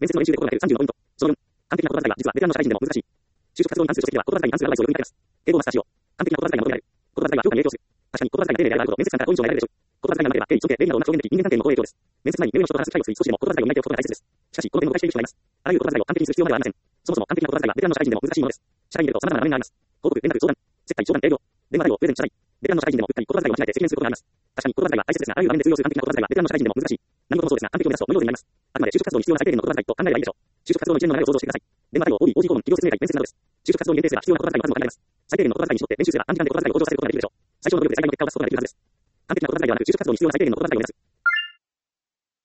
面接の練習で心がける30のポイント。その4、完璧な言葉遣いは実はベテランの社会人でも難しい。就職活動に関する書籍では言葉遣いに関するアドバイスを読み上げます。敬語マスターしよう。完璧な言葉遣いが求められる。言葉遣いは評価に影響する。確かに言葉遣いが丁寧であること、面接官から好印象が得られるでしょう。言葉遣いがなければ、敬意、尊敬、礼儀などをうまく表現でき、人間関係にも好影響です。面接前に目の人と話す機会を作り、少しでも言葉遣いを磨いておくことが大切です。しかし、この点を誤解している人がいます。あらゆる言葉遣いを完璧にする必要まではありません。そもそも完璧な言葉遣いはベテランの社会人でも難しいものです。社会に出ると様々な場面があります。広告、連絡、相談、接待、商談、営業、電話対応、プレゼント、謝罪。ベテランの社会人でもうっかり言葉遣いを間違えて責任することがあります。確かに言葉遣いは大切ですが、あらゆる場面で通用する完璧な言葉遣いはベテランの社会人でも難しい。何事もそうですが、完璧を目指すと無用になります。あくまで就職活動に必要な最低限の言葉遣いと考えればいいでしょう。就職活動の一連の流れを想像してください。電話対応、OB、OG 訪問、企業説明会、面接などです。就職活動に限定すれば必要な言葉遣いの数も限られます。最低限の言葉遣いに絞って練習すれば短期間で言葉遣いを向上させることができるでしょう。最小の努力で最大の結果を出すことができるはずです。完璧な言葉遣いではなく、就職活動に必要な最低限の言葉遣いを目指す。